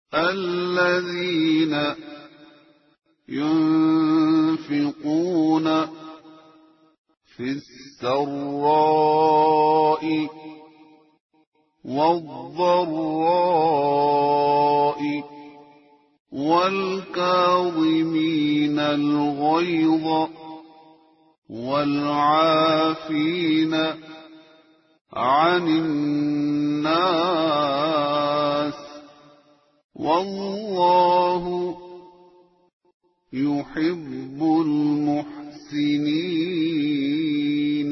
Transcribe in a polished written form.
الذين ينفقون في السراء والضراء والكاظمين الغيظ والعافين عن الناس والله يحب المحسنين.